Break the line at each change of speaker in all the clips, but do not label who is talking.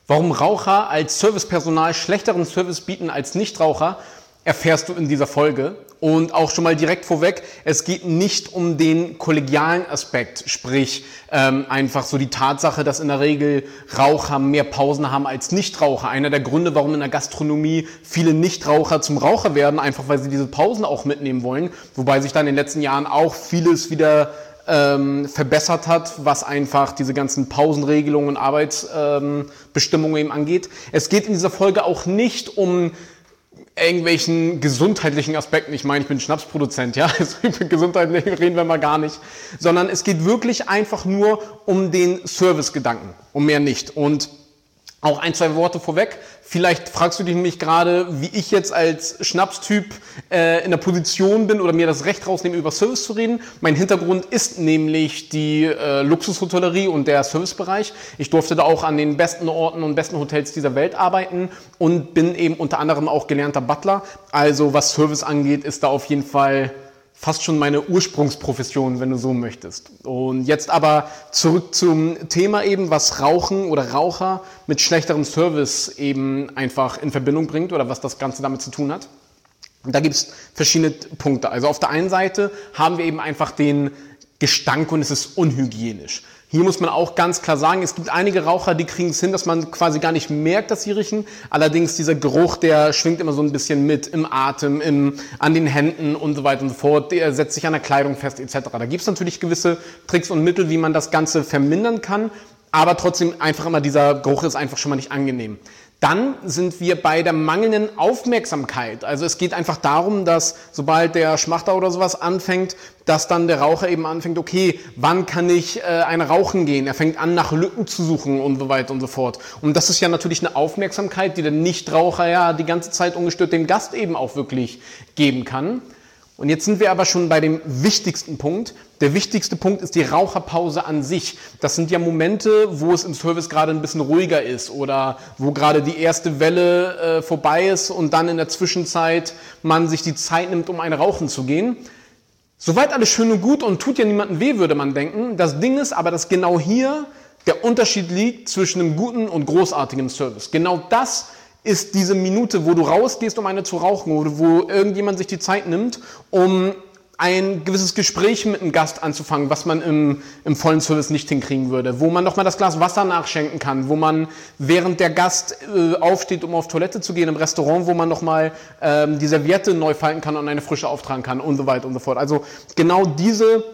Warum Raucher als Servicepersonal schlechteren Service bieten als Nichtraucher, erfährst du in dieser Folge. Und auch schon mal direkt vorweg, es geht nicht um den kollegialen Aspekt, sprich einfach so die Tatsache, dass in der Regel Raucher mehr Pausen haben als Nichtraucher. Einer der Gründe, warum in der Gastronomie viele Nichtraucher zum Raucher werden, einfach weil sie diese Pausen auch mitnehmen wollen, wobei sich dann in den letzten Jahren auch vieles wieder verbessert hat, was einfach diese ganzen Pausenregelungen und Arbeitsbestimmungen eben angeht. Es geht in dieser Folge auch nicht um irgendwelchen gesundheitlichen Aspekten. Ich meine, ich bin Schnapsproduzent, ja, also über gesundheitlich reden wir mal gar nicht, sondern es geht wirklich einfach nur um den Servicegedanken, um mehr nicht. Und auch ein, zwei Worte vorweg. Vielleicht fragst du dich nämlich gerade, wie ich jetzt als Schnapstyp in der Position bin oder mir das Recht rausnehme, über Service zu reden. Mein Hintergrund ist nämlich die Luxushotellerie und der Servicebereich. Ich durfte da auch an den besten Orten und besten Hotels dieser Welt arbeiten und bin eben unter anderem auch gelernter Butler. Also was Service angeht, ist da auf jeden Fall fast schon meine Ursprungsprofession, wenn du so möchtest. Und jetzt aber zurück zum Thema eben, was Rauchen oder Raucher mit schlechterem Service eben einfach in Verbindung bringt oder was das Ganze damit zu tun hat. Und da gibt es verschiedene Punkte. Also auf der einen Seite haben wir eben einfach den Gestank und es ist unhygienisch. Hier muss man auch ganz klar sagen, es gibt einige Raucher, die kriegen es hin, dass man quasi gar nicht merkt, dass sie riechen. Allerdings dieser Geruch, der schwingt immer so ein bisschen mit im Atem, an den Händen und so weiter und so fort. Der setzt sich an der Kleidung fest etc. Da gibt es natürlich gewisse Tricks und Mittel, wie man das Ganze vermindern kann. Aber trotzdem einfach immer dieser Geruch ist einfach schon mal nicht angenehm. Dann sind wir bei der mangelnden Aufmerksamkeit. Also es geht einfach darum, dass sobald der Schmachter oder sowas anfängt, dass dann der Raucher eben anfängt, okay, wann kann ich eine rauchen gehen? Er fängt an, nach Lücken zu suchen und so weiter und so fort. Und das ist ja natürlich eine Aufmerksamkeit, die der Nichtraucher ja die ganze Zeit ungestört dem Gast eben auch wirklich geben kann. Und jetzt sind wir aber schon bei dem wichtigsten Punkt. Der wichtigste Punkt ist die Raucherpause an sich. Das sind ja Momente, wo es im Service gerade ein bisschen ruhiger ist oder wo gerade die erste Welle vorbei ist und dann in der Zwischenzeit man sich die Zeit nimmt, um ein Rauchen zu gehen. Soweit alles schön und gut und tut ja niemandem weh, würde man denken. Das Ding ist aber, dass genau hier der Unterschied liegt zwischen einem guten und großartigen Service. Genau das ist diese Minute, wo du rausgehst, um eine zu rauchen oder wo irgendjemand sich die Zeit nimmt, um ein gewisses Gespräch mit einem Gast anzufangen, was man im vollen Service nicht hinkriegen würde, wo man nochmal das Glas Wasser nachschenken kann, wo man während der Gast aufsteht, um auf Toilette zu gehen im Restaurant, wo man nochmal die Serviette neu falten kann und eine frische auftragen kann und so weiter und so fort. Also genau diese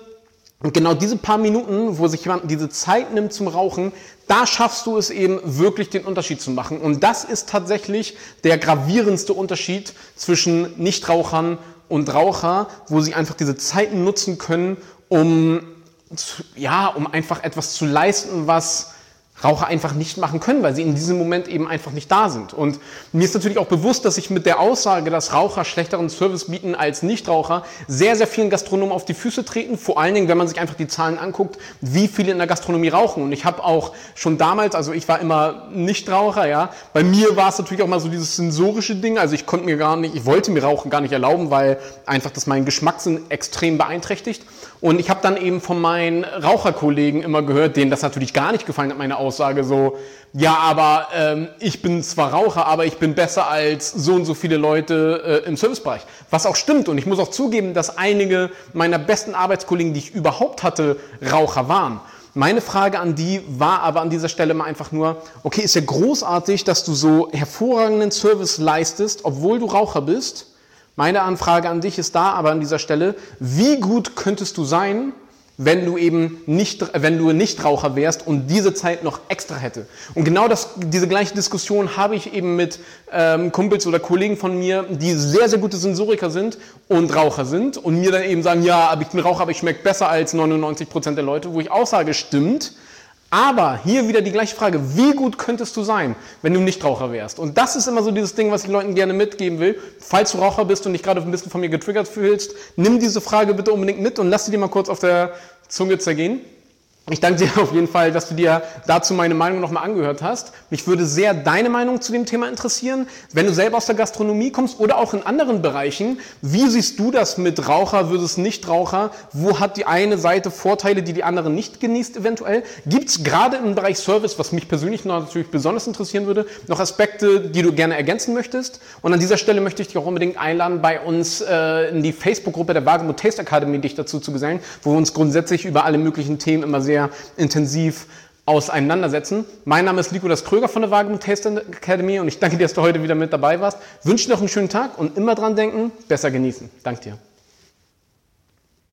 paar Minuten, wo sich jemand diese Zeit nimmt zum Rauchen, da schaffst du es eben wirklich den Unterschied zu machen. Und das ist tatsächlich der gravierendste Unterschied zwischen Nichtrauchern und Raucher, wo sie einfach diese Zeiten nutzen können, um einfach etwas zu leisten, was Raucher einfach nicht machen können, weil sie in diesem Moment eben einfach nicht da sind. Und mir ist natürlich auch bewusst, dass ich mit der Aussage, dass Raucher schlechteren Service bieten als Nichtraucher, sehr, sehr vielen Gastronomen auf die Füße treten. Vor allen Dingen, wenn man sich einfach die Zahlen anguckt, wie viele in der Gastronomie rauchen. Und ich habe auch schon damals, also ich war immer Nichtraucher, ja. Bei mir war es natürlich auch mal so dieses sensorische Ding. Also ich wollte mir Rauchen gar nicht erlauben, weil einfach das meinen Geschmackssinn extrem beeinträchtigt. Und ich habe dann eben von meinen Raucherkollegen immer gehört, denen das natürlich gar nicht gefallen hat, meine Aussage so, ja, aber ich bin zwar Raucher, aber ich bin besser als so und so viele Leute im Servicebereich. Was auch stimmt. Und ich muss auch zugeben, dass einige meiner besten Arbeitskollegen, die ich überhaupt hatte, Raucher waren. Meine Frage an die war aber an dieser Stelle mal einfach nur, okay, ist ja großartig, dass du so hervorragenden Service leistest, obwohl du Raucher bist. Meine Anfrage an dich ist da aber an dieser Stelle, wie gut könntest du sein, wenn du Nichtraucher wärst und diese Zeit noch extra hätte. Und genau diese gleiche Diskussion habe ich eben mit Kumpels oder Kollegen von mir, die sehr, sehr gute Sensoriker sind und Raucher sind und mir dann eben sagen, ja, aber ich bin Raucher, aber ich schmecke besser als 99% der Leute, wo ich auch sage, stimmt. Aber hier wieder die gleiche Frage, wie gut könntest du sein, wenn du Nichtraucher wärst? Und das ist immer so dieses Ding, was ich den Leuten gerne mitgeben will. Falls du Raucher bist und dich gerade ein bisschen von mir getriggert fühlst, nimm diese Frage bitte unbedingt mit und lass sie dir mal kurz auf der Zunge zergehen. Ich danke dir auf jeden Fall, dass du dir dazu meine Meinung nochmal angehört hast. Mich würde sehr deine Meinung zu dem Thema interessieren. Wenn du selber aus der Gastronomie kommst oder auch in anderen Bereichen, wie siehst du das mit Raucher versus Nichtraucher? Wo hat die eine Seite Vorteile, die die andere nicht genießt eventuell? Gibt es gerade im Bereich Service, was mich persönlich natürlich besonders interessieren würde, noch Aspekte, die du gerne ergänzen möchtest? Und an dieser Stelle möchte ich dich auch unbedingt einladen, bei uns in die Facebook-Gruppe der Wagemut Taste Academy dich dazu zu gesellen, wo wir uns grundsätzlich über alle möglichen Themen immer sehr intensiv auseinandersetzen. Mein Name ist Nikolas Kröger von der Wagemut Taste Academy und ich danke dir, dass du heute wieder mit dabei warst. Wünsche dir noch einen schönen Tag und immer dran denken, besser genießen. Danke dir.